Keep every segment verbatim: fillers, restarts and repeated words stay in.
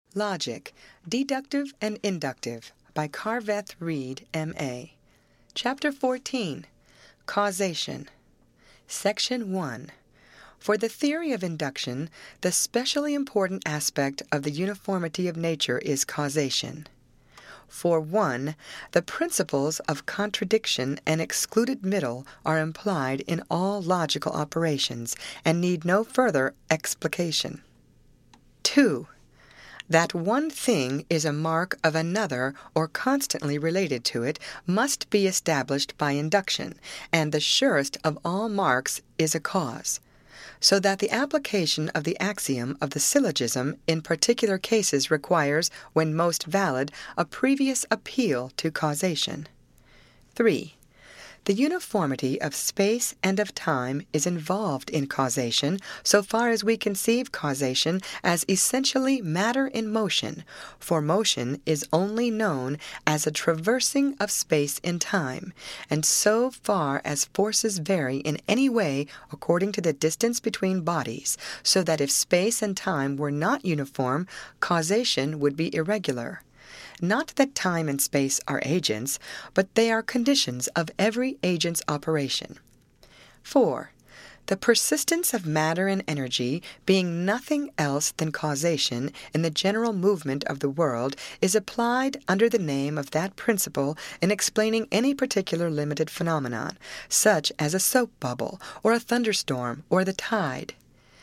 Logic, Deductive and Inductive by Carveth Reed, M A Chapter fourteen, Causation. Section one. For the theory of induction, the specially important aspect of the uniformity of nature is causation. For one, the principles of contradiction and excluded middle are implied in all logical operations and need no further explication. Two. That one thing is a mark of another or constantly related to it must be established by induction, and the surest of all marks is a cause. So that the application of the axiom of the syllogism in particular cases requires, when most valid, a previous appeal to causation. Three. The uniformity of space and of time is involved in causation so far as we conceive causation as essentially matter in motion, for motion is only known as a traversing of space in time, and so far as forces vary in any way according to the distance between bodies, so that if space and time were not uniform, causation would be irregular. Not that time and space are agents, but they are conditions of every agent's operation. Four. The persistence of matter and energy, being nothing else than causation in the general movement of the world, is applied under the name of that principle in explaining any particular limited phenomenon, such as a soap bubble, or a thunderstorm, or the tide.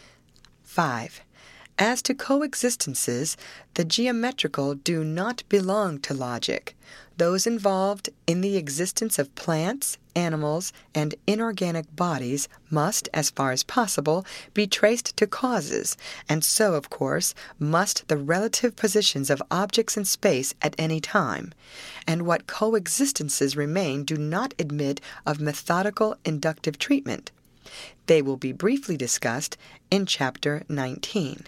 Five. As to coexistences, the geometrical do not belong to logic. Those involved in the existence of plants, animals, and inorganic bodies must, as far as possible, be traced to causes, and so, of course, must the relative positions of objects in space at any time. And what coexistences remain do not admit of methodical inductive treatment. They will be briefly discussed in Chapter nineteen.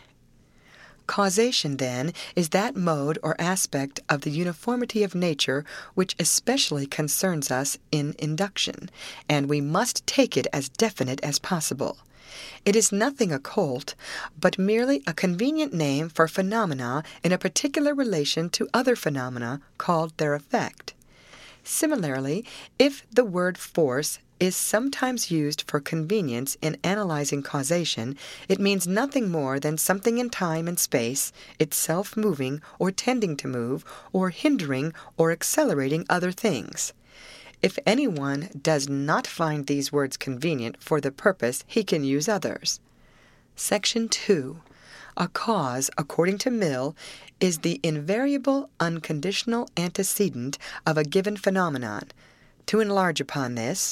Causation, then, is that mode or aspect of the uniformity of nature which especially concerns us in induction, and we must take it as definite as possible. It is nothing occult, but merely a convenient name for phenomena in a particular relation to other phenomena called their effect. Similarly, if the word force is sometimes used for convenience in analyzing causation, it means nothing more than something in time and space, itself moving or tending to move, or hindering or accelerating other things. If anyone does not find these words convenient for the purpose, he can use others. Section two. A cause, according to Mill, is the invariable unconditional antecedent of a given phenomenon. To enlarge upon this,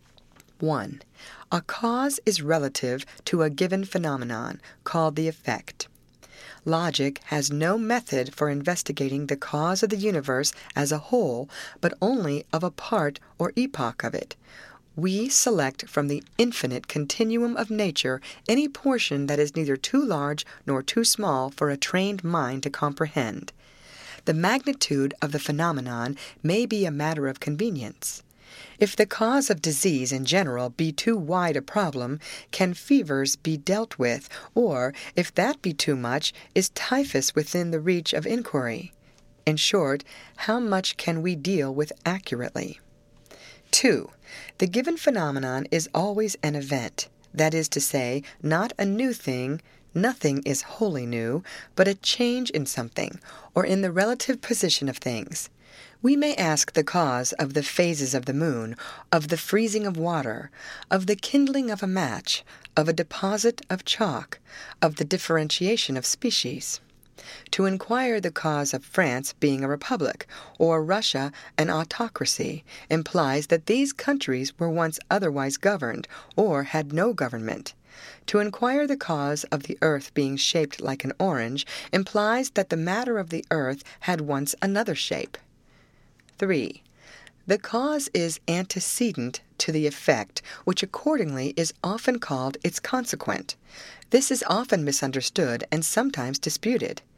one. A cause is relative to a given phenomenon, called the effect. Logic has no method for investigating the cause of the universe as a whole, but only of a part or epoch of it. We select from the infinite continuum of nature any portion that is neither too large nor too small for a trained mind to comprehend. The magnitude of the phenomenon may be a matter of convenience. If the cause of disease in general be too wide a problem, can fevers be dealt with, or, if that be too much, is typhus within the reach of inquiry? In short, how much can we deal with accurately? Two. The given phenomenon is always an event, that is to say, not a new thing. Nothing is wholly new, but a change in something, or in the relative position of things. We may ask the cause of the phases of the moon, of the freezing of water, of the kindling of a match, of a deposit of chalk, of the differentiation of species. To inquire the cause of France being a republic, or Russia an autocracy, implies that these countries were once otherwise governed, or had no government. To inquire the cause of the earth being shaped like an orange implies that the matter of the earth had once another shape. Three. The cause is antecedent to the effect, which accordingly is often called its consequent. This is often misunderstood and sometimes disputed.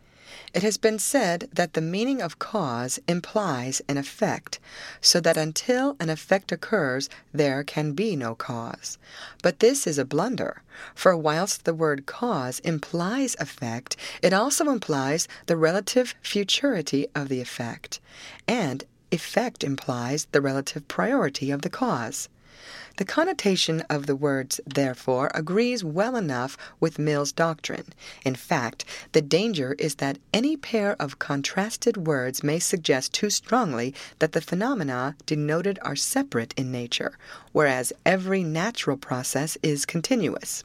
It has been said that the meaning of cause implies an effect, so that until an effect occurs, there can be no cause. But this is a blunder, for whilst the word cause implies effect, it also implies the relative futurity of the effect, and effect implies the relative priority of the cause. The connotation of the words, therefore, agrees well enough with Mill's doctrine. In fact, the danger is that any pair of contrasted words may suggest too strongly that the phenomena denoted are separate in nature, whereas every natural process is continuous.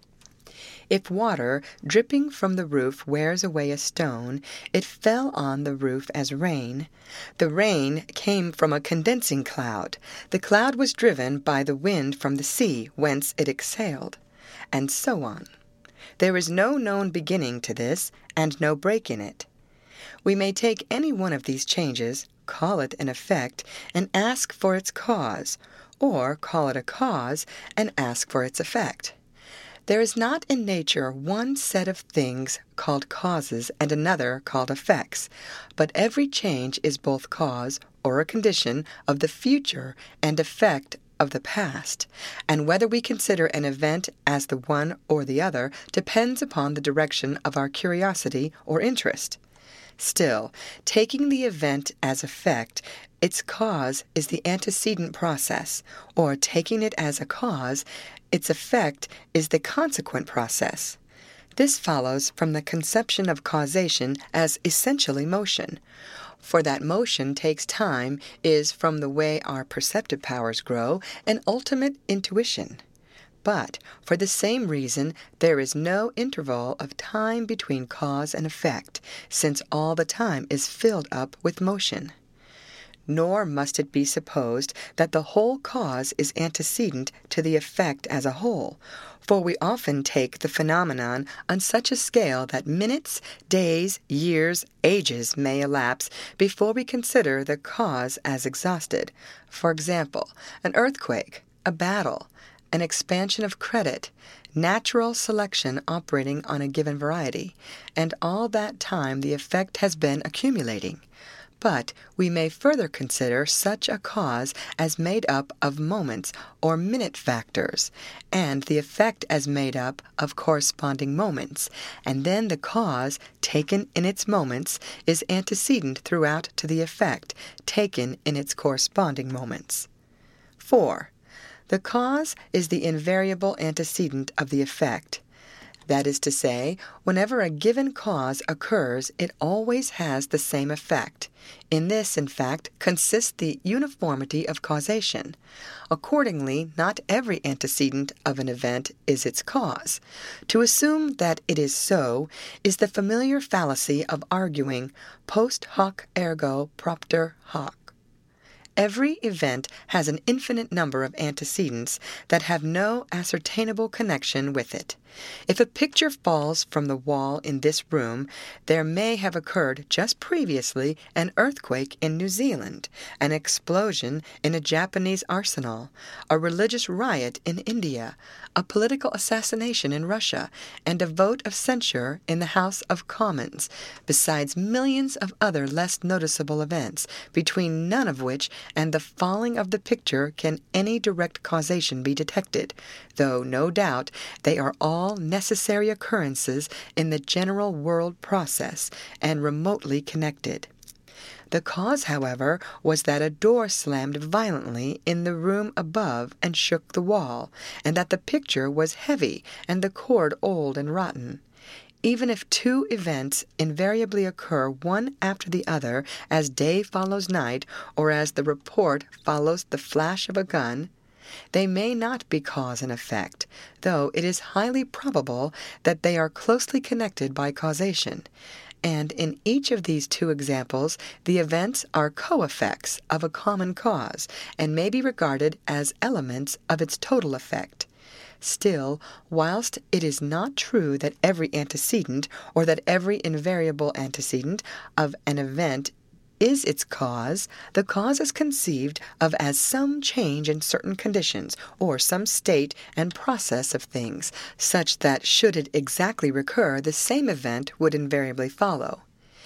If water, dripping from the roof, wears away a stone, it fell on the roof as rain. The rain came from a condensing cloud. The cloud was driven by the wind from the sea, whence it exhaled, and so on. There is no known beginning to this, and no break in it. We may take any one of these changes, call it an effect, and ask for its cause, or call it a cause and ask for its effect. There is not in nature one set of things called causes and another called effects, but every change is both cause or a condition of the future and effect of the past, and whether we consider an event as the one or the other depends upon the direction of our curiosity or interest. Still, taking the event as effect, its cause is the antecedent process, or taking it as a cause, its effect is the consequent process. This follows from the conception of causation as essentially motion. For that motion takes time is, from the way our perceptive powers grow, an ultimate intuition. But, for the same reason, there is no interval of time between cause and effect, since all the time is filled up with motion. Nor must it be supposed that the whole cause is antecedent to the effect as a whole, for we often take the phenomenon on such a scale that minutes, days, years, ages may elapse before we consider the cause as exhausted. For example, an earthquake, a battle, an expansion of credit, natural selection operating on a given variety, and all that time the effect has been accumulating. But we may further consider such a cause as made up of moments or minute factors, and the effect as made up of corresponding moments, and then the cause, taken in its moments, is antecedent throughout to the effect, taken in its corresponding moments. four. The cause is the invariable antecedent of the effect. That is to say, whenever a given cause occurs, it always has the same effect. In this, in fact, consists the uniformity of causation. Accordingly, not every antecedent of an event is its cause. To assume that it is so is the familiar fallacy of arguing post hoc ergo propter hoc. Every event has an infinite number of antecedents that have no ascertainable connection with it. If a picture falls from the wall in this room, there may have occurred just previously an earthquake in New Zealand, an explosion in a Japanese arsenal, a religious riot in India, a political assassination in Russia, and a vote of censure in the House of Commons, besides millions of other less noticeable events, between none of which and the falling of the picture can any direct causation be detected, though no doubt they are all necessary occurrences in the general world process and remotely connected. The cause, however, was that a door slammed violently in the room above and shook the wall, and that the picture was heavy and the cord old and rotten. Even if two events invariably occur one after the other, as day follows night, or as the report follows the flash of a gun, they may not be cause and effect, though it is highly probable that they are closely connected by causation. And in each of these two examples, the events are co-effects of a common cause, and may be regarded as elements of its total effect. Still, whilst it is not true that every antecedent, or that every invariable antecedent of an event is its cause, the cause is conceived of as some change in certain conditions, or some state and process of things, such that should it exactly recur, the same event would invariably follow.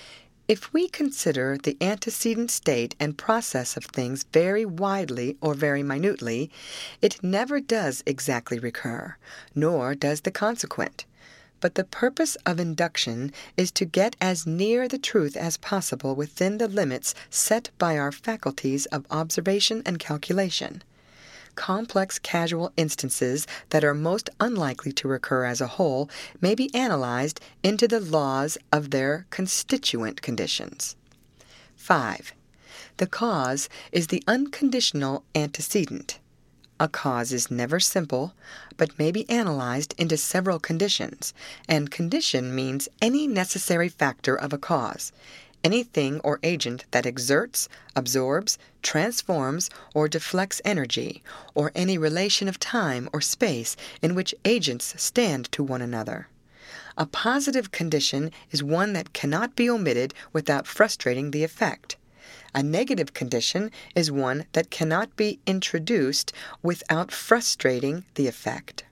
If we consider the antecedent state and process of things very widely or very minutely, it never does exactly recur, nor does the consequent. But the purpose of induction is to get as near the truth as possible within the limits set by our faculties of observation and calculation. Complex casual instances that are most unlikely to recur as a whole may be analyzed into the laws of their constituent conditions. five. The cause is the unconditional antecedent. A cause is never simple, but may be analyzed into several conditions, and condition means any necessary factor of a cause, anything or agent that exerts, absorbs, transforms, or deflects energy, or any relation of time or space in which agents stand to one another. A positive condition is one that cannot be omitted without frustrating the effect. A negative condition is one that cannot be introduced without frustrating the effect.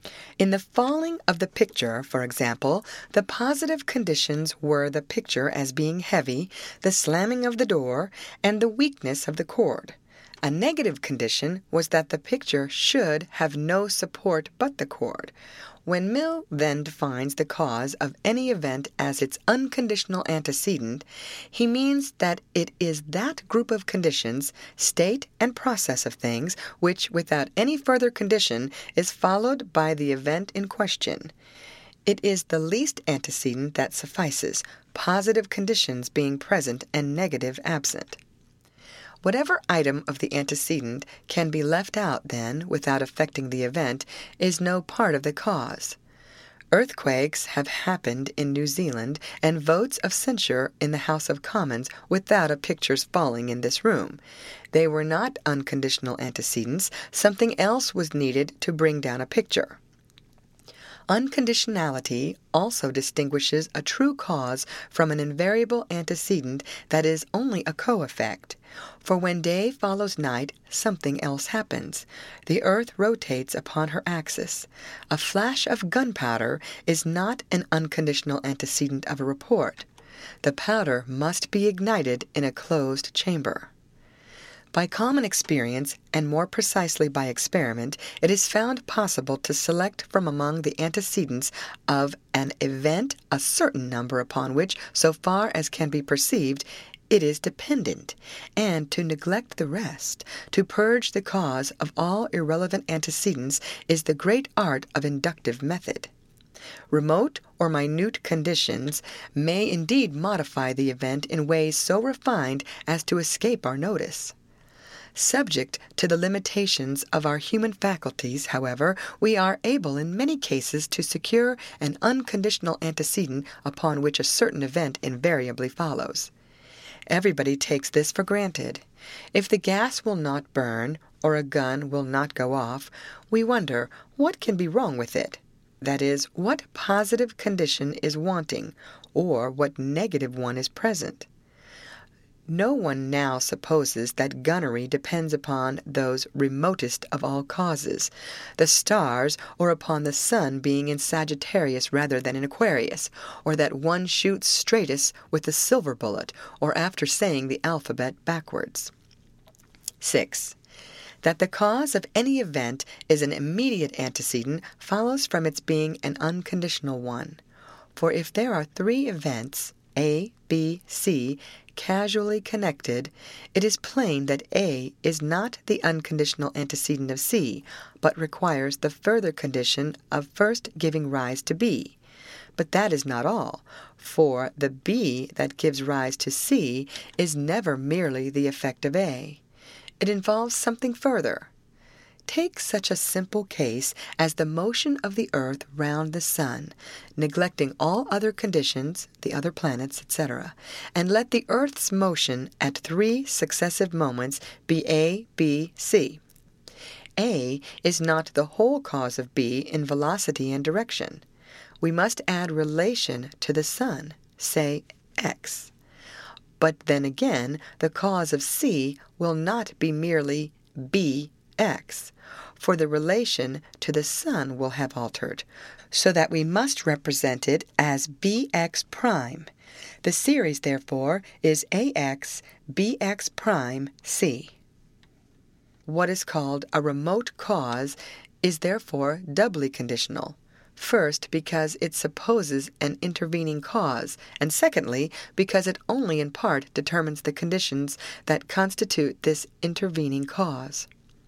In the falling of the picture, for example, the positive conditions were the picture as being heavy, the slamming of the door, and the weakness of the cord. A negative condition was that the picture should have no support but the cord. When Mill then defines the cause of any event as its unconditional antecedent, he means that it is that group of conditions, state and process of things, which, without any further condition, is followed by the event in question. It is the least antecedent that suffices, positive conditions being present and negative absent. Whatever item of the antecedent can be left out, then, without affecting the event, is no part of the cause. Earthquakes have happened in New Zealand, and votes of censure in the House of Commons without a picture's falling in this room. They were not unconditional antecedents. Something else was needed to bring down a picture. Unconditionality also distinguishes a true cause from an invariable antecedent that is only a co-effect. For when day follows night, something else happens. The earth rotates upon her axis. A flash of gunpowder is not an unconditional antecedent of a report. The powder must be ignited in a closed chamber. By common experience, and more precisely by experiment, it is found possible to select from among the antecedents of an event a certain number upon which, so far as can be perceived, it is dependent, and to neglect the rest. To purge the cause of all irrelevant antecedents is the great art of inductive method. Remote or minute conditions may indeed modify the event in ways so refined as to escape our notice. Subject to the limitations of our human faculties, however, we are able in many cases to secure an unconditional antecedent upon which a certain event invariably follows. Everybody takes this for granted. If the gas will not burn, or a gun will not go off, we wonder what can be wrong with it. That is, what positive condition is wanting, or what negative one is present. No one now supposes that gunnery depends upon those remotest of all causes, the stars, or upon the sun being in Sagittarius rather than in Aquarius, or that one shoots straightest with a silver bullet, or after saying the alphabet backwards. six. That the cause of any event is an immediate antecedent follows from its being an unconditional one. For if there are three events, A, B, C, casually connected, it is plain that A is not the unconditional antecedent of C, but requires the further condition of first giving rise to B. But that is not all, for the B that gives rise to C is never merely the effect of A. It involves something further. Take such a simple case as the motion of the earth round the sun, neglecting all other conditions, the other planets, et cetera, and let the earth's motion at three successive moments be A, B, C. A is not the whole cause of B in velocity and direction. We must add relation to the sun, say x. But then again, the cause of C will not be merely B x, for the relation to the sun will have altered, so that we must represent it as bx prime. The series, therefore, is ax bx prime c. What is called a remote cause is therefore doubly conditional. First, because it supposes an intervening cause, and secondly, because it only in part determines the conditions that constitute this intervening cause.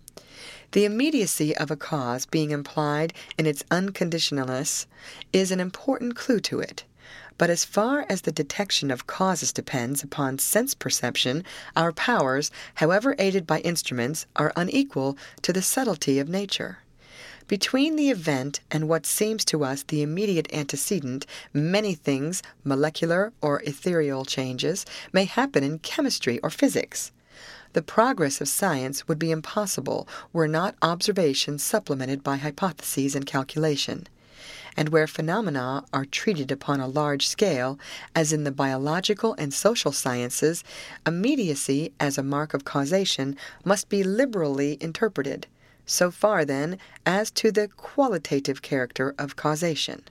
The immediacy of a cause being implied in its unconditionalness is an important clue to it. But as far as the detection of causes depends upon sense perception, our powers, however aided by instruments, are unequal to the subtlety of nature. Between the event and what seems to us the immediate antecedent, many things, molecular or ethereal changes, may happen in chemistry or physics. The progress of science would be impossible were not observation supplemented by hypotheses and calculation. And where phenomena are treated upon a large scale, as in the biological and social sciences, immediacy as a mark of causation must be liberally interpreted. So far, then, as to the qualitative character of causation.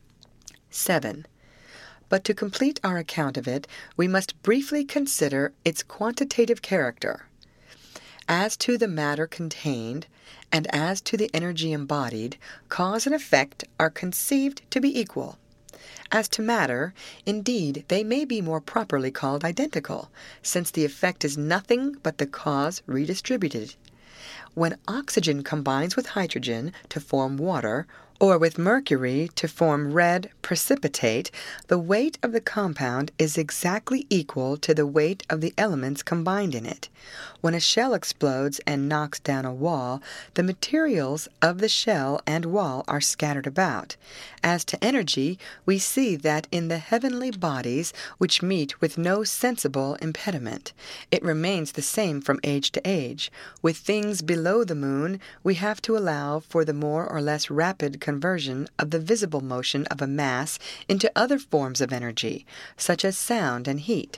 seven. But to complete our account of it, we must briefly consider its quantitative character. As to the matter contained, and as to the energy embodied, cause and effect are conceived to be equal. As to matter, indeed, they may be more properly called identical, since the effect is nothing but the cause redistributed. When oxygen combines with hydrogen to form water, or with mercury to form red precipitate, the weight of the compound is exactly equal to the weight of the elements combined in it. When a shell explodes and knocks down a wall, the materials of the shell and wall are scattered about. As to energy, we see that in the heavenly bodies, which meet with no sensible impediment, it remains the same from age to age. With things below the moon, we have to allow for the more or less rapid conversion of the visible motion of a mass into other forms of energy, such as sound and heat.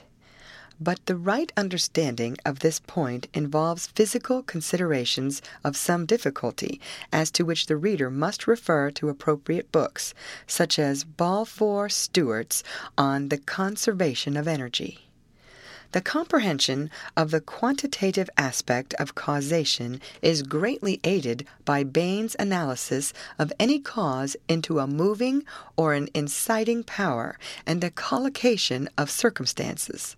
But the right understanding of this point involves physical considerations of some difficulty, as to which the reader must refer to appropriate books, such as Balfour Stewart's On the Conservation of Energy. The comprehension of the quantitative aspect of causation is greatly aided by Bain's analysis of any cause into a moving or an inciting power and a collocation of circumstances.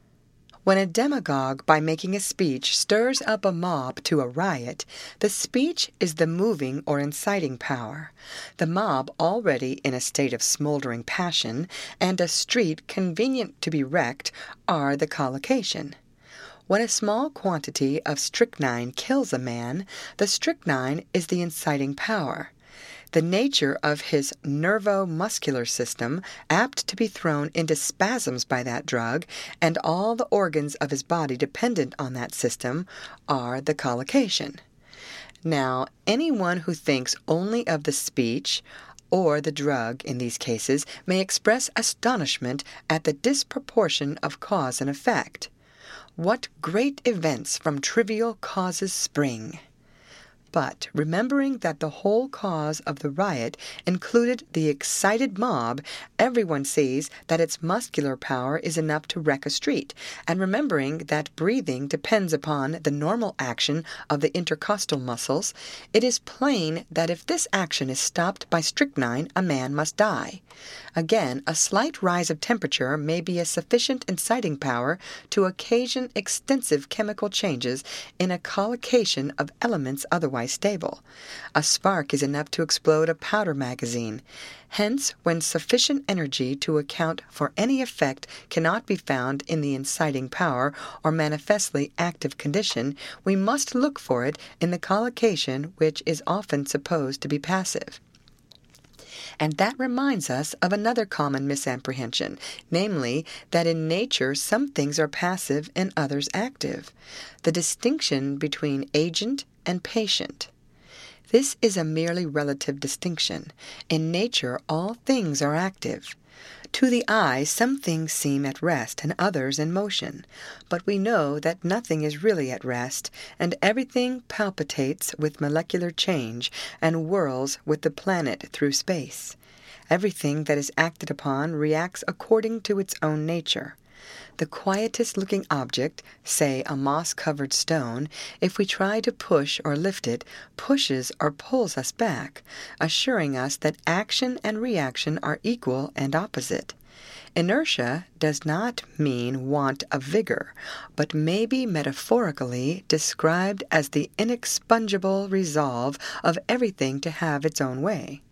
When a demagogue, by making a speech, stirs up a mob to a riot, the speech is the moving or inciting power, the mob already in a state of smoldering passion, and a street convenient to be wrecked, are the collocation. When a small quantity of strychnine kills a man, the strychnine is the inciting power. The nature of his nervo-muscular system, apt to be thrown into spasms by that drug, and all the organs of his body dependent on that system, are the collocation. Now, anyone who thinks only of the speech, or the drug in these cases, may express astonishment at the disproportion of cause and effect. What great events from trivial causes spring! But, remembering that the whole cause of the riot included the excited mob, everyone sees that its muscular power is enough to wreck a street, and remembering that breathing depends upon the normal action of the intercostal muscles, it is plain that if this action is stopped by strychnine, a man must die. Again, a slight rise of temperature may be a sufficient inciting power to occasion extensive chemical changes in a collocation of elements otherwise stable. A spark is enough to explode a powder magazine. Hence, when sufficient energy to account for any effect cannot be found in the inciting power or manifestly active condition, we must look for it in the collocation, which is often supposed to be passive. And that reminds us of another common misapprehension, namely, that in nature some things are passive and others active, the distinction between agent and patient. This is a merely relative distinction. In nature all things are active. To the eye, some things seem at rest and others in motion, but we know that nothing is really at rest, and everything palpitates with molecular change and whirls with the planet through space. Everything that is acted upon reacts according to its own nature. The quietest-looking object, say a moss-covered stone, if we try to push or lift it, pushes or pulls us back, assuring us that action and reaction are equal and opposite. Inertia does not mean want of vigor, but may be metaphorically described as the inexpugnable resolve of everything to have its own way.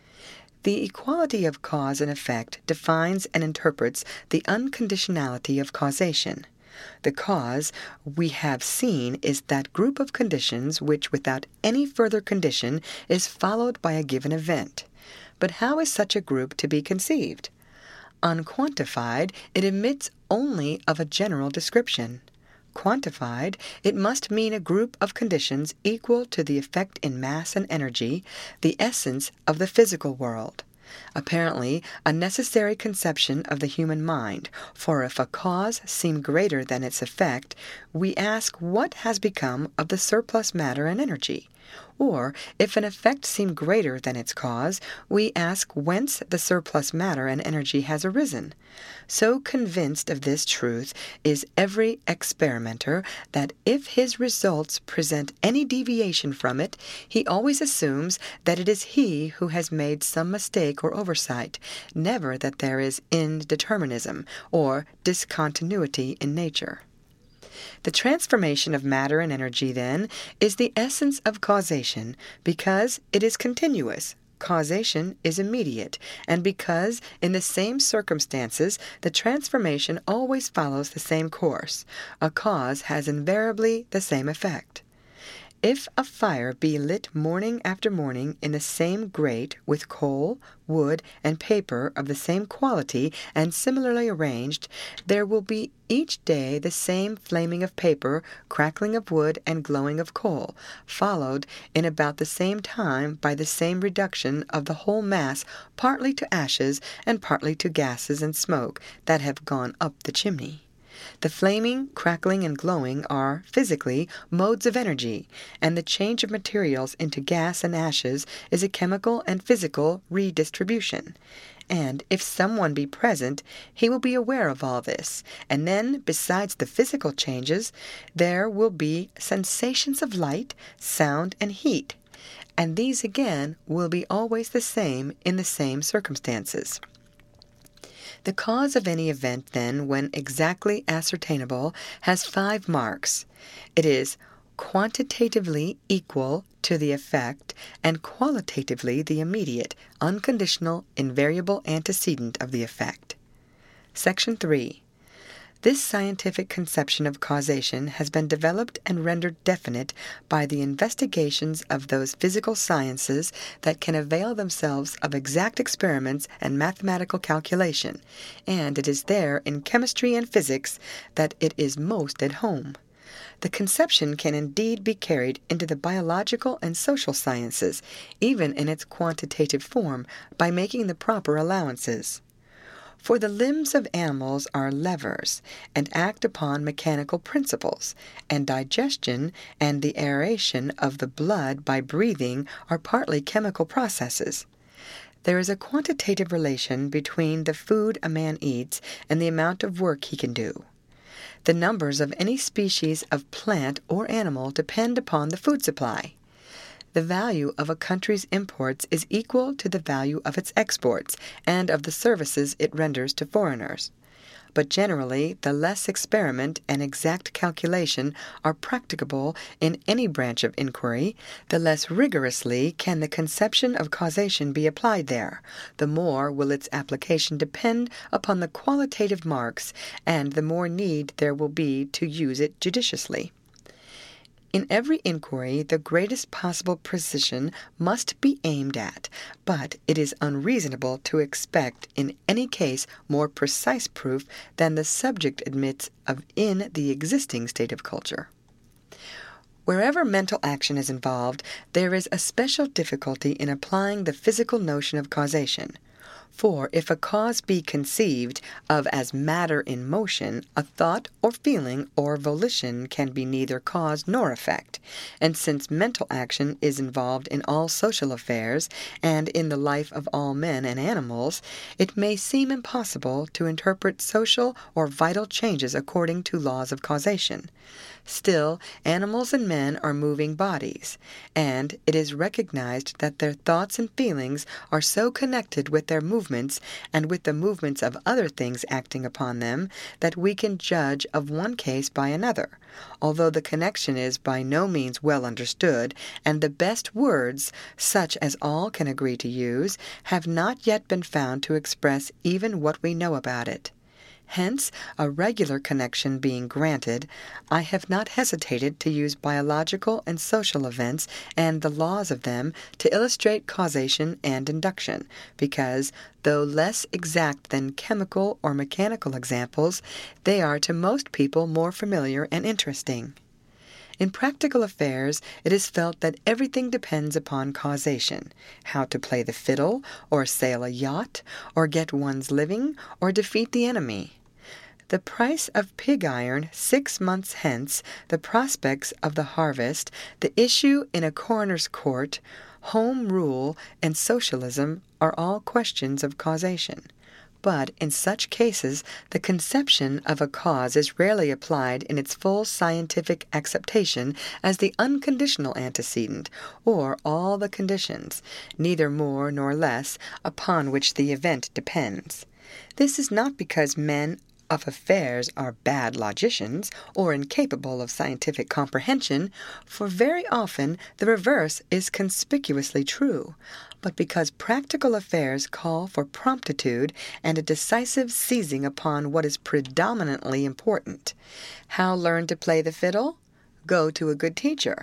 The equality of cause and effect defines and interprets the unconditionality of causation. The cause, we have seen, is that group of conditions which, without any further condition, is followed by a given event. But how is such a group to be conceived? Unquantified, it admits only of a general description. Quantified, it must mean a group of conditions equal to the effect in mass and energy, the essence of the physical world. Apparently, a necessary conception of the human mind, for if a cause seem greater than its effect, we ask what has become of the surplus matter and energy. Or, if an effect seem greater than its cause, we ask whence the surplus matter and energy has arisen. So convinced of this truth is every experimenter that if his results present any deviation from it, he always assumes that it is he who has made some mistake or oversight, never that there is indeterminism or discontinuity in nature. The transformation of matter and energy, then, is the essence of causation, because it is continuous. Causation is immediate, and because, in the same circumstances, the transformation always follows the same course, a cause has invariably the same effect. If a fire be lit morning after morning in the same grate with coal, wood, and paper of the same quality and similarly arranged, there will be each day the same flaming of paper, crackling of wood, and glowing of coal, followed in about the same time by the same reduction of the whole mass partly to ashes and partly to gases and smoke that have gone up the chimney. The flaming, crackling, and glowing are, physically, modes of energy, and the change of materials into gas and ashes is a chemical and physical redistribution. And if someone be present, he will be aware of all this, and then, besides the physical changes, there will be sensations of light, sound, and heat, and these again will be always the same in the same circumstances. The cause of any event, then, when exactly ascertainable, has five marks. It is quantitatively equal to the effect, and qualitatively the immediate, unconditional, invariable antecedent of the effect. Section three. This scientific conception of causation has been developed and rendered definite by the investigations of those physical sciences that can avail themselves of exact experiments and mathematical calculation, and it is there in chemistry and physics that it is most at home. The conception can indeed be carried into the biological and social sciences, even in its quantitative form, by making the proper allowances. For the limbs of animals are levers, and act upon mechanical principles, and digestion and the aeration of the blood by breathing are partly chemical processes. There is a quantitative relation between the food a man eats and the amount of work he can do. The numbers of any species of plant or animal depend upon the food supply. The value of a country's imports is equal to the value of its exports and of the services it renders to foreigners. But generally, the less experiment and exact calculation are practicable in any branch of inquiry, the less rigorously can the conception of causation be applied there, the more will its application depend upon the qualitative marks, and the more need there will be to use it judiciously. In every inquiry, the greatest possible precision must be aimed at, but it is unreasonable to expect in any case more precise proof than the subject admits of in the existing state of culture. Wherever mental action is involved, there is a special difficulty in applying the physical notion of causation. For if a cause be conceived of as matter in motion, a thought or feeling or volition can be neither cause nor effect. And since mental action is involved in all social affairs and in the life of all men and animals, it may seem impossible to interpret social or vital changes according to laws of causation. Still, animals and men are moving bodies, and it is recognized that their thoughts and feelings are so connected with their movements and with the movements of other things acting upon them that we can judge of one case by another, although the connection is by no means well understood, and the best words, such as all can agree to use, have not yet been found to express even what we know about it. Hence, a regular connection being granted, I have not hesitated to use biological and social events and the laws of them to illustrate causation and induction, because, though less exact than chemical or mechanical examples, they are to most people more familiar and interesting. In practical affairs, it is felt that everything depends upon causation: how to play the fiddle, or sail a yacht, or get one's living, or defeat the enemy. The price of pig iron six months hence, the prospects of the harvest, the issue in a coroner's court, home rule, and socialism are all questions of causation. But in such cases, the conception of a cause is rarely applied in its full scientific acceptation as the unconditional antecedent, or all the conditions, neither more nor less, upon which the event depends. This is not because men of affairs are bad logicians or incapable of scientific comprehension, for very often the reverse is conspicuously true, but because practical affairs call for promptitude and a decisive seizing upon what is predominantly important. How learn to play the fiddle? Go to a good teacher.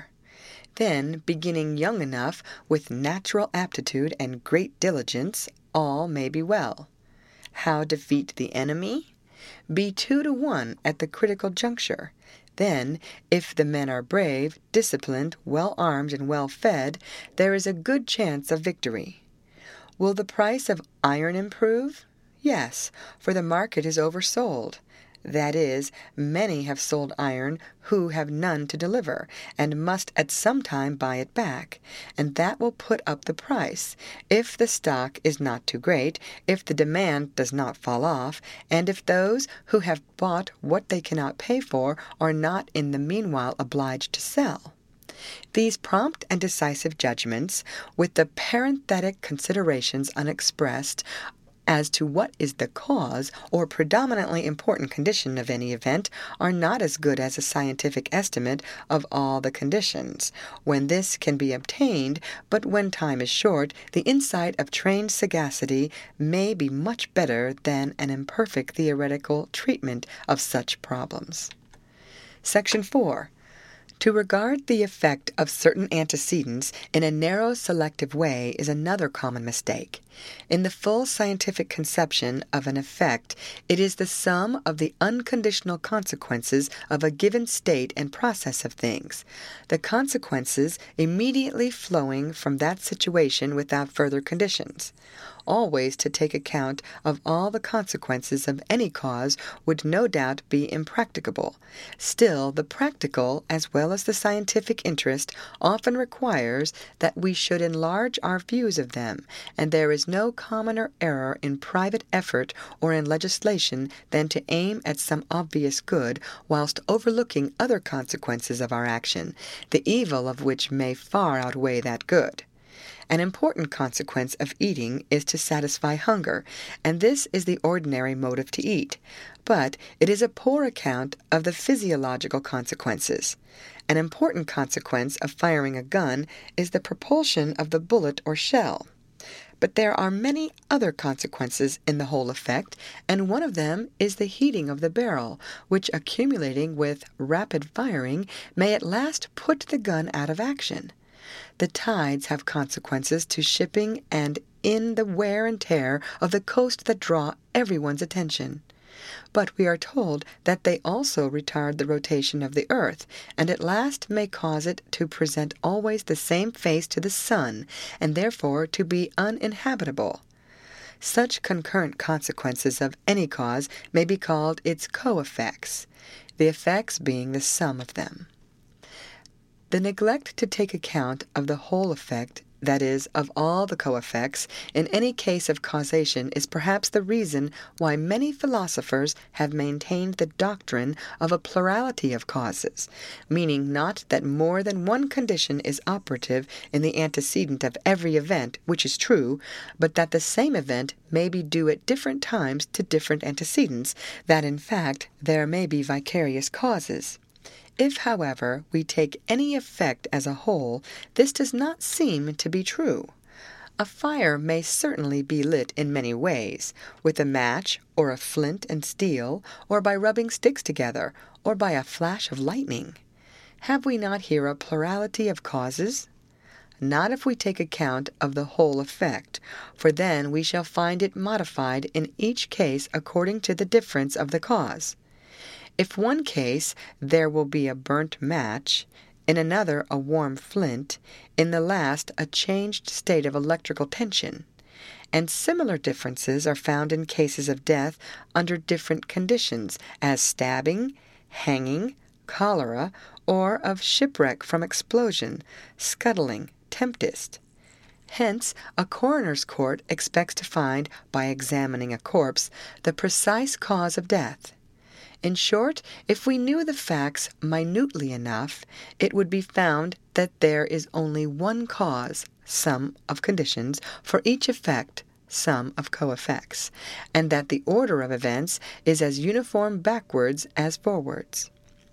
Then, beginning young enough, with natural aptitude and great diligence, all may be well. How defeat the enemy? Be two to one at the critical juncture. Then, if the men are brave, disciplined, well-armed, and well-fed, there is a good chance of victory. Will the price of iron improve? Yes, for the market is oversold. That is, many have sold iron who have none to deliver, and must at some time buy it back, and that will put up the price, if the stock is not too great, if the demand does not fall off, and if those who have bought what they cannot pay for are not in the meanwhile obliged to sell. These prompt and decisive judgments, with the parenthetic considerations unexpressed, as to what is the cause or predominantly important condition of any event, are not as good as a scientific estimate of all the conditions, when this can be obtained, but when time is short, the insight of trained sagacity may be much better than an imperfect theoretical treatment of such problems. Section four. To regard the effect of certain antecedents in a narrow selective way is another common mistake. In the full scientific conception of an effect, it is the sum of the unconditional consequences of a given state and process of things, the consequences immediately flowing from that situation without further conditions. Always to take account of all the consequences of any cause would no doubt be impracticable. Still, the practical as well as the scientific interest often requires that we should enlarge our views of them, and there is no commoner error in private effort or in legislation than to aim at some obvious good whilst overlooking other consequences of our action, the evil of which may far outweigh that good. An important consequence of eating is to satisfy hunger, and this is the ordinary motive to eat. But it is a poor account of the physiological consequences. An important consequence of firing a gun is the propulsion of the bullet or shell. But there are many other consequences in the whole effect, and one of them is the heating of the barrel, which, accumulating with rapid firing, may at last put the gun out of action. The tides have consequences to shipping and in the wear and tear of the coast that draw everyone's attention. But we are told that they also retard the rotation of the earth, and at last may cause it to present always the same face to the sun, and therefore to be uninhabitable. Such concurrent consequences of any cause may be called its co-effects, the effects being the sum of them. The neglect to take account of the whole effect, that is, of all the co-effects, in any case of causation is perhaps the reason why many philosophers have maintained the doctrine of a plurality of causes, meaning not that more than one condition is operative in the antecedent of every event, which is true, but that the same event may be due at different times to different antecedents, that in fact there may be vicarious causes. If, however, we take any effect as a whole, this does not seem to be true. A fire may certainly be lit in many ways, with a match, or a flint and steel, or by rubbing sticks together, or by a flash of lightning. Have we not here a plurality of causes? Not if we take account of the whole effect, for then we shall find it modified in each case according to the difference of the cause. If one case there will be a burnt match, in another a warm flint, in the last a changed state of electrical tension. And similar differences are found in cases of death under different conditions, as stabbing, hanging, cholera, or of shipwreck from explosion, scuttling, tempest. Hence, a coroner's court expects to find, by examining a corpse, the precise cause of death. In short, if we knew the facts minutely enough, it would be found that there is only one cause, sum of conditions, for each effect, sum of co-effects, and that the order of events is as uniform backwards as forwards.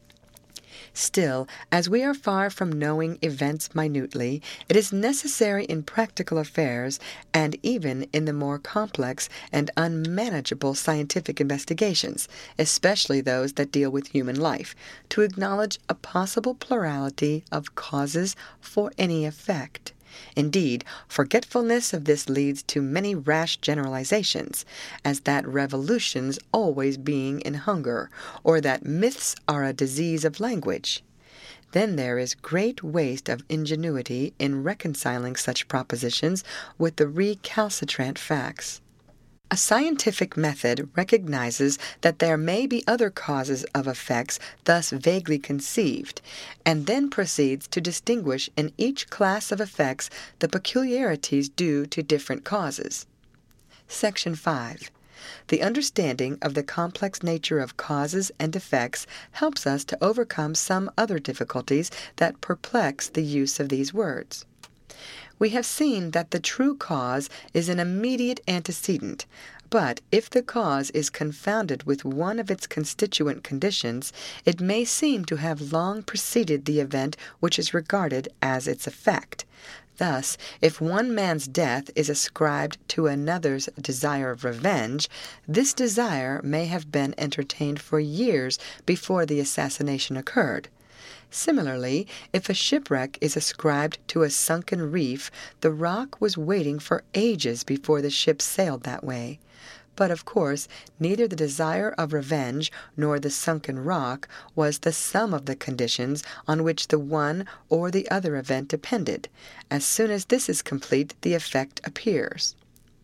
Still, as we are far from knowing events minutely, it is necessary in practical affairs, and even in the more complex and unmanageable scientific investigations, especially those that deal with human life, to acknowledge a possible plurality of causes for any effect. Indeed, forgetfulness of this leads to many rash generalizations, as that revolutions always being in hunger, or that myths are a disease of language. Then there is great waste of ingenuity in reconciling such propositions with the recalcitrant facts. A scientific method recognizes that there may be other causes of effects thus vaguely conceived, and then proceeds to distinguish in each class of effects the peculiarities due to different causes. Section five. The understanding of the complex nature of causes and effects helps us to overcome some other difficulties that perplex the use of these words. We have seen that the true cause is an immediate antecedent, but if the cause is confounded with one of its constituent conditions, it may seem to have long preceded the event which is regarded as its effect. Thus, if one man's death is ascribed to another's desire of revenge, this desire may have been entertained for years before the assassination occurred. Similarly, if a shipwreck is ascribed to a sunken reef, the rock was waiting for ages before the ship sailed that way. But, of course, neither the desire of revenge nor the sunken rock was the sum of the conditions on which the one or the other event depended. As soon as this is complete, the effect appears.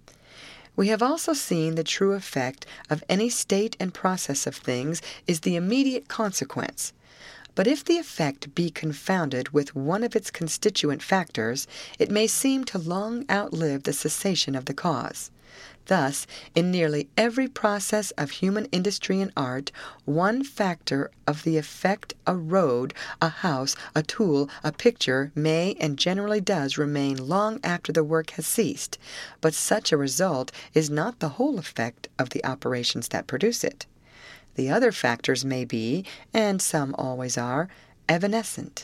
We have also seen the true effect of any state and process of things is the immediate consequence. But if the effect be confounded with one of its constituent factors, it may seem to long outlive the cessation of the cause. Thus, in nearly every process of human industry and art, one factor of the effect, a road, a house, a tool, a picture, may and generally does remain long after the work has ceased, but such a result is not the whole effect of the operations that produce it. The other factors may be, and some always are, evanescent.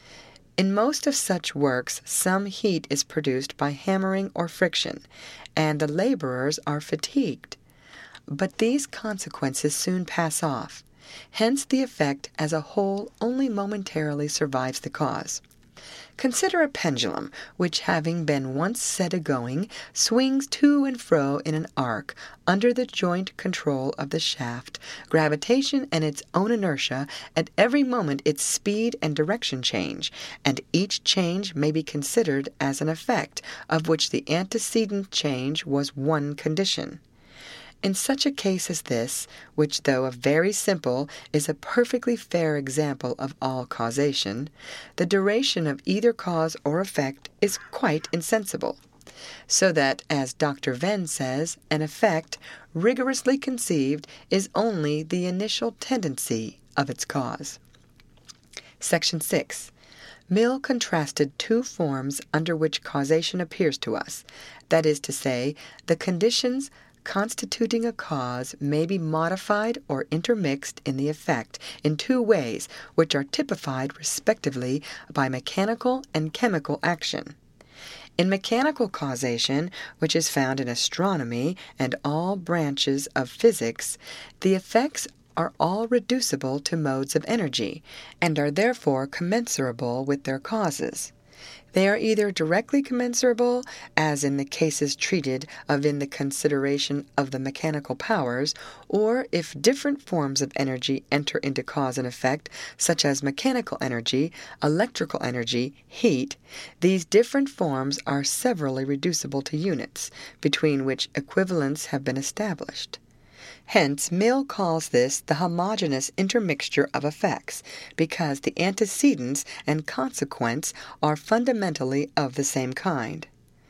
In most of such works, some heat is produced by hammering or friction, and the laborers are fatigued. But these consequences soon pass off. Hence the effect as a whole only momentarily survives the cause. Consider a pendulum, which, having been once set a-going, swings to and fro in an arc under the joint control of the shaft, gravitation and its own inertia, at every moment its speed and direction change, and each change may be considered as an effect, of which the antecedent change was one condition. In such a case as this, which though a very simple, is a perfectly fair example of all causation, the duration of either cause or effect is quite insensible. So that, as Doctor Venn says, an effect, rigorously conceived, is only the initial tendency of its cause. Section six. Mill contrasted two forms under which causation appears to us, that is to say, the conditions constituting a cause may be modified or intermixed in the effect in two ways, which are typified respectively by mechanical and chemical action. In mechanical causation, which is found in astronomy and all branches of physics, the effects are all reducible to modes of energy, and are therefore commensurable with their causes. They are either directly commensurable, as in the cases treated of in the consideration of the mechanical powers, or if different forms of energy enter into cause and effect, such as mechanical energy, electrical energy, heat, these different forms are severally reducible to units, between which equivalents have been established. Hence, Mill calls this the homogeneous intermixture of effects, because the antecedents and consequents are fundamentally of the same kind.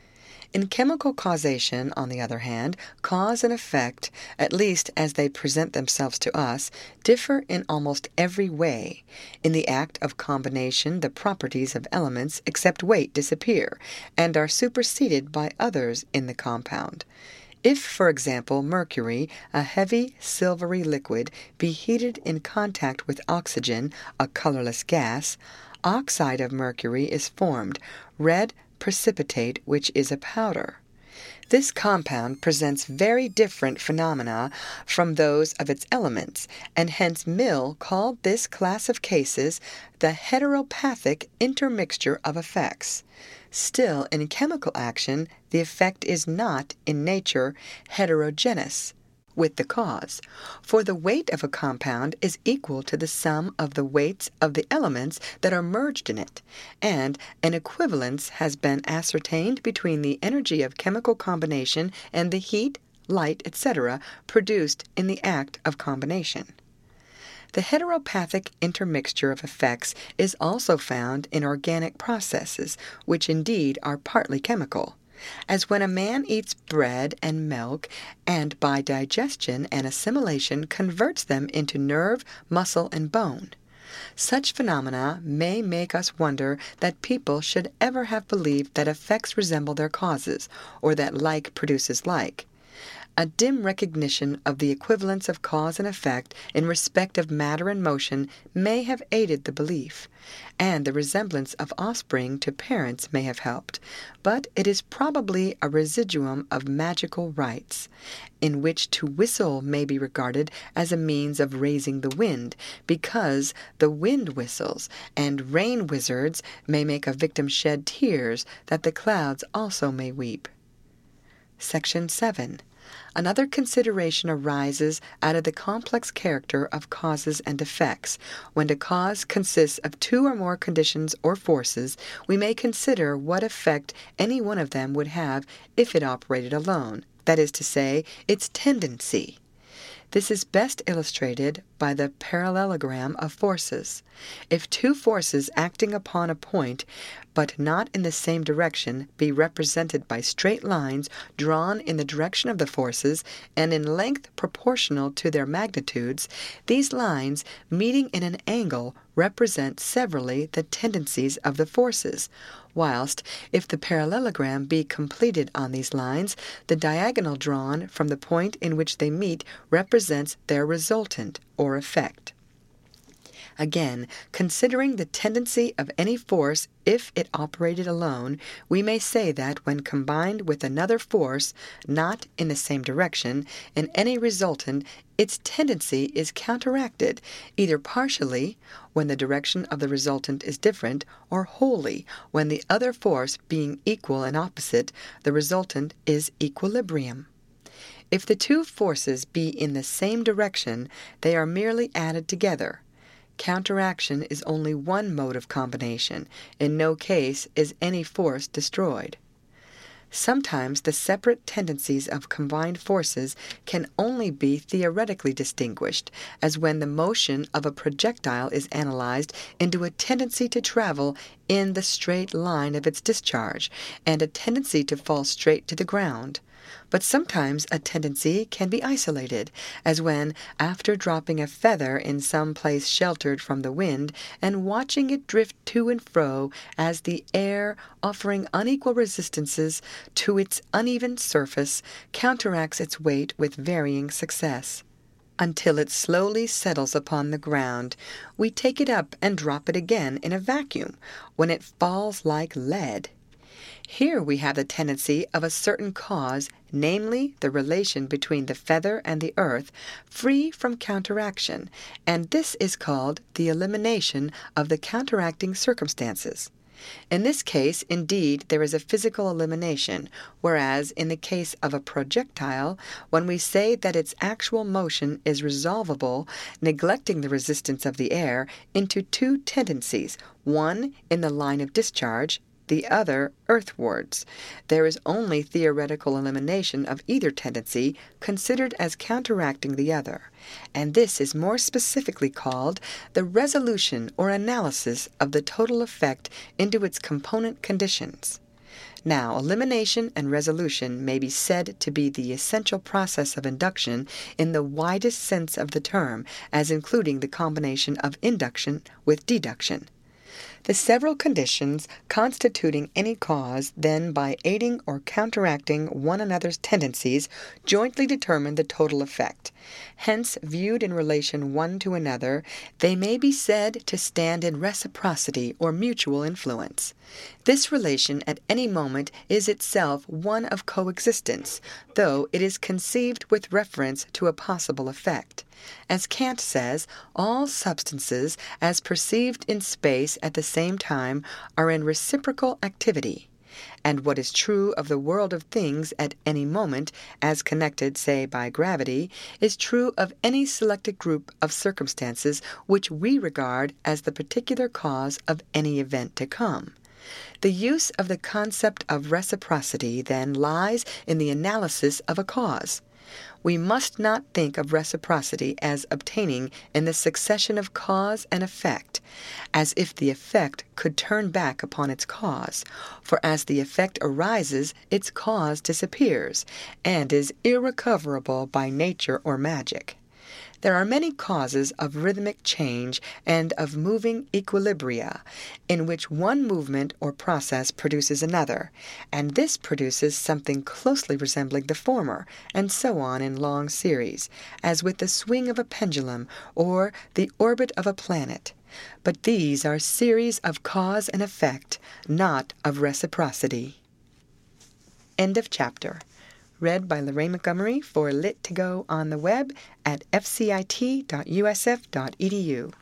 In chemical causation, on the other hand, cause and effect, at least as they present themselves to us, differ in almost every way. In the act of combination, the properties of elements except weight disappear, and are superseded by others in the compound. If, for example, mercury, a heavy silvery liquid, be heated in contact with oxygen, a colorless gas, oxide of mercury is formed, red precipitate, which is a powder. This compound presents very different phenomena from those of its elements, and hence Mill called this class of cases the heteropathic intermixture of effects. Still, in chemical action, the effect is not, in nature, heterogeneous with the cause, for the weight of a compound is equal to the sum of the weights of the elements that are merged in it, and an equivalence has been ascertained between the energy of chemical combination and the heat, light, et cetera, produced in the act of combination. The heteropathic intermixture of effects is also found in organic processes, which indeed are partly chemical, as when a man eats bread and milk, and by digestion and assimilation converts them into nerve, muscle, and bone. Such phenomena may make us wonder that people should ever have believed that effects resemble their causes, or that like produces like. A dim recognition of the equivalence of cause and effect in respect of matter and motion may have aided the belief, and the resemblance of offspring to parents may have helped, but it is probably a residuum of magical rites, in which to whistle may be regarded as a means of raising the wind, because the wind whistles, and rain wizards may make a victim shed tears, that the clouds also may weep. Section seven. Another consideration arises out of the complex character of causes and effects. When a cause consists of two or more conditions or forces, we may consider what effect any one of them would have if it operated alone, that is to say, its tendency. This is best illustrated by the parallelogram of forces. If two forces acting upon a point, but not in the same direction, be represented by straight lines drawn in the direction of the forces, and in length proportional to their magnitudes, these lines, meeting in an angle, represent severally the tendencies of the forces, whilst, if the parallelogram be completed on these lines, the diagonal drawn from the point in which they meet represents their resultant, or effect. Again, considering the tendency of any force if it operated alone, we may say that when combined with another force, not in the same direction, in any resultant, its tendency is counteracted, either partially, when the direction of the resultant is different, or wholly, when the other force being equal and opposite, the resultant is equilibrium. If the two forces be in the same direction, they are merely added together. Counteraction is only one mode of combination. In no case is any force destroyed. Sometimes the separate tendencies of combined forces can only be theoretically distinguished, as when the motion of a projectile is analyzed into a tendency to travel in the straight line of its discharge, and a tendency to fall straight to the ground. But sometimes a tendency can be isolated, as when, after dropping a feather in some place sheltered from the wind, and watching it drift to and fro, as the air, offering unequal resistances to its uneven surface, counteracts its weight with varying success, until it slowly settles upon the ground, we take it up and drop it again in a vacuum, when it falls like lead. Here we have the tendency of a certain cause, namely the relation between the feather and the earth, free from counteraction, and this is called the elimination of the counteracting circumstances. In this case, indeed, there is a physical elimination, whereas in the case of a projectile, when we say that its actual motion is resolvable, neglecting the resistance of the air, into two tendencies, one in the line of discharge, the other earthwards. There is only theoretical elimination of either tendency, considered as counteracting the other, and this is more specifically called the resolution or analysis of the total effect into its component conditions. Now, elimination and resolution may be said to be the essential process of induction in the widest sense of the term, as including the combination of induction with deduction. The several conditions constituting any cause, then, by aiding or counteracting one another's tendencies, jointly determine the total effect. Hence, viewed in relation one to another, they may be said to stand in reciprocity or mutual influence. This relation at any moment is itself one of coexistence, though it is conceived with reference to a possible effect. As Kant says, all substances, as perceived in space at the same time, are in reciprocal activity. And what is true of the world of things at any moment, as connected, say, by gravity, is true of any selected group of circumstances which we regard as the particular cause of any event to come. The use of the concept of reciprocity, then, lies in the analysis of a cause. We must not think of reciprocity as obtaining in the succession of cause and effect, as if the effect could turn back upon its cause, for as the effect arises, its cause disappears, and is irrecoverable by nature or magic. There are many causes of rhythmic change and of moving equilibria, in which one movement or process produces another, and this produces something closely resembling the former, and so on in long series, as with the swing of a pendulum or the orbit of a planet. But these are series of cause and effect, not of reciprocity. End of chapter. Read by Lorraine Montgomery for Lit to Go on the web at f c i t dot u s f dot e d u.